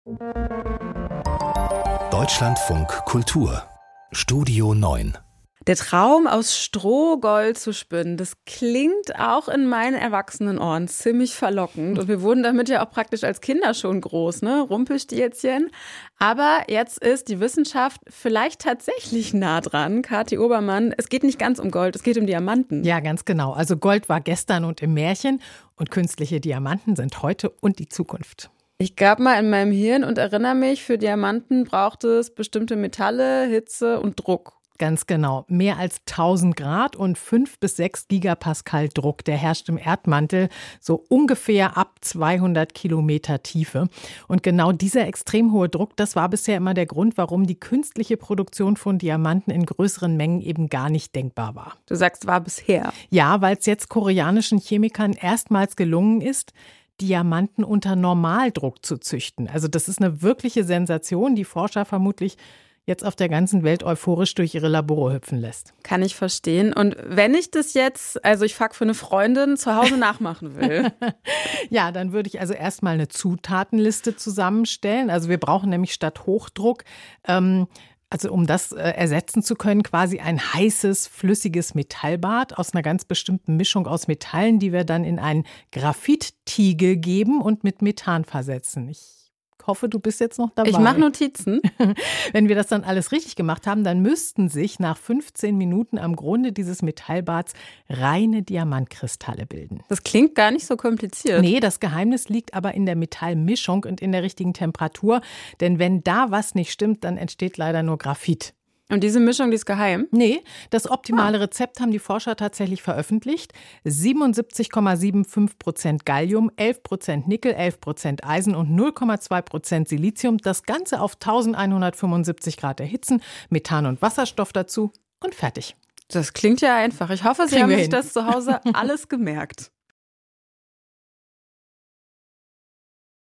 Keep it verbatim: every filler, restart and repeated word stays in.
Deutschlandfunk Kultur Studio neun. Der Traum, aus Stroh Gold zu spinnen, das klingt auch in meinen erwachsenen Ohren ziemlich verlockend. Und wir wurden damit ja auch praktisch als Kinder schon groß, ne? Rumpelstilzchen. Aber jetzt ist die Wissenschaft vielleicht tatsächlich nah dran. Kathi Obermann, es geht nicht ganz um Gold, es geht um Diamanten. Ja, ganz genau. Also Gold war gestern und im Märchen und künstliche Diamanten sind heute und die Zukunft. Ich grab mal in meinem Hirn und erinnere mich, für Diamanten braucht es bestimmte Metalle, Hitze und Druck. Ganz genau. Mehr als tausend Grad und fünf bis sechs Gigapascal Druck. Der herrscht im Erdmantel so ungefähr ab zweihundert Kilometer Tiefe. Und genau dieser extrem hohe Druck, das war bisher immer der Grund, warum die künstliche Produktion von Diamanten in größeren Mengen eben gar nicht denkbar war. Du sagst, war bisher. Ja, weil es jetzt koreanischen Chemikern erstmals gelungen ist, Diamanten unter Normaldruck zu züchten. Also das ist eine wirkliche Sensation, die Forscher vermutlich jetzt auf der ganzen Welt euphorisch durch ihre Labore hüpfen lässt. Kann ich verstehen. Und wenn ich das jetzt, also ich frage für eine Freundin, zu Hause nachmachen will? Ja, dann würde ich also erstmal eine Zutatenliste zusammenstellen. Also wir brauchen nämlich statt Hochdruck, ähm, also um das äh, ersetzen zu können, quasi ein heißes, flüssiges Metallbad aus einer ganz bestimmten Mischung aus Metallen, die wir dann in ein Graphittiegel geben und mit Methan versetzen. Ich hoffe, du bist jetzt noch dabei. Ich mache Notizen. Wenn wir das dann alles richtig gemacht haben, dann müssten sich nach fünfzehn Minuten am Grunde dieses Metallbads reine Diamantkristalle bilden. Das klingt gar nicht so kompliziert. Nee, das Geheimnis liegt aber in der Metallmischung und in der richtigen Temperatur. Denn wenn da was nicht stimmt, dann entsteht leider nur Graphit. Und diese Mischung, die ist geheim? Nee, das optimale Rezept haben die Forscher tatsächlich veröffentlicht. siebenundsiebzig Komma fünfundsiebzig Prozent Gallium, elf Prozent Nickel, elf Prozent Eisen und null Komma zwei Prozent Silizium. Das Ganze auf elfhundertfünfundsiebzig Grad erhitzen, Methan und Wasserstoff dazu und fertig. Das klingt ja einfach. Ich hoffe, Sie Kriegen haben wir sich hin. das zu Hause alles gemerkt.